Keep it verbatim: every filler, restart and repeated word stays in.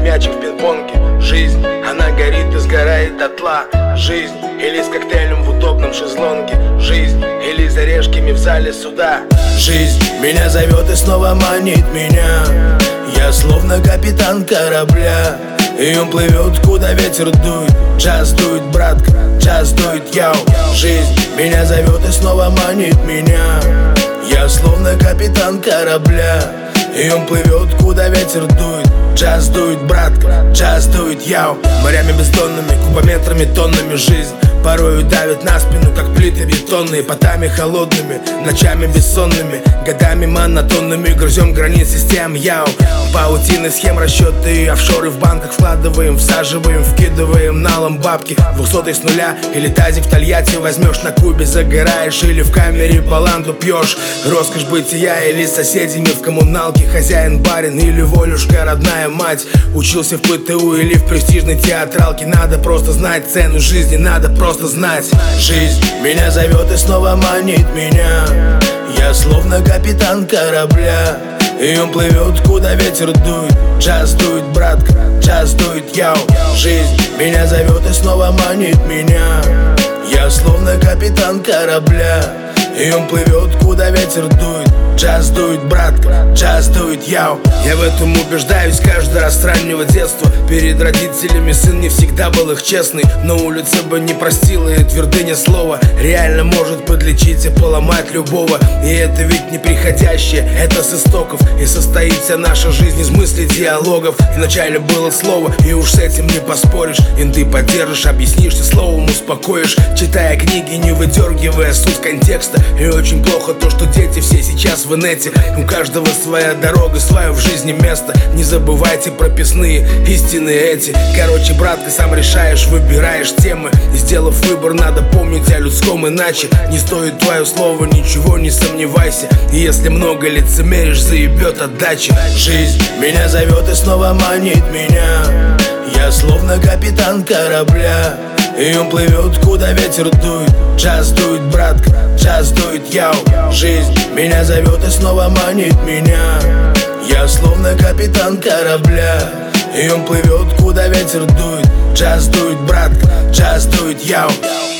мячик в пинг-понге. Жизнь, она горит и сгорает дотла. Жизнь, или с коктейлем в удобном шезлонге. Жизнь, или за решками в зале суда. Жизнь меня зовет и снова манит меня. Я словно капитан корабля, и он плывет, куда ветер дует. Джаз дует, братка, джаз дует, яу. Жизнь меня зовет и снова манит меня. Я словно капитан корабля, и он плывет, куда ветер дует. Джаз дует, братка, джаз дует, яу. Морями бездонными, кубометрами, тоннами жизнь порою давит на спину, как плиты бетонные. Потами холодными, ночами бессонными, годами монотонными грызем границ систем, яу. Паутины схем, расчеты и офшоры в банках вкладываем, всаживаем, вкидываем налом бабки. Двухсотый с нуля или тазик в Тольятти возьмешь на Кубе, загораешь или в камере баланду пьешь. Роскошь бытия или с соседями в коммуналке, хозяин барин или волюшка родная мать. Учился в ПТУ или в престижной театралке. Надо просто знать цену жизни, надо просто знать. Жизнь меня зовет и снова манит меня. Я словно капитан корабля, и он плывет, куда ветер дует. Джаз дует, братка, джаз дует, яу. Жизнь меня зовет и снова манит меня. Я словно капитан корабля, и он плывет, куда ветер дует. Джаз дует, братка, джаз дует, яу. Я в этом убеждаюсь каждый раз с раннего детства. Перед родителями сын не всегда был их честный, но улица бы не простила, и твердыня слова реально может подлечить и поломать любого. И это ведь не приходящее, это с истоков. И состоит вся наша жизнь из мыслей, диалогов. Вначале было слово, и уж с этим не поспоришь. Инты поддержишь, объяснишь, и словом успокоишь. Читая книги, не выдергивая суть контекста. И очень плохо то, что дети все сейчас в инете. У каждого своя дорога, свое в жизни место. Не забывайте прописные истины эти. Короче, брат, ты сам решаешь, выбираешь темы. И сделав выбор, надо помнить о людском, иначе не стоит твое слово, ничего не сомневайся. И если много лицемеришь, заебет отдача. Жизнь меня зовет и снова манит меня. Я словно капитан корабля, и он плывет, куда ветер дует. Джаз дует, братка, джаз дует, яу. Жизнь меня зовет и снова манит меня. Я словно капитан корабля, и он плывет, куда ветер дует. Джаз дует, братка, джаз дует, яу.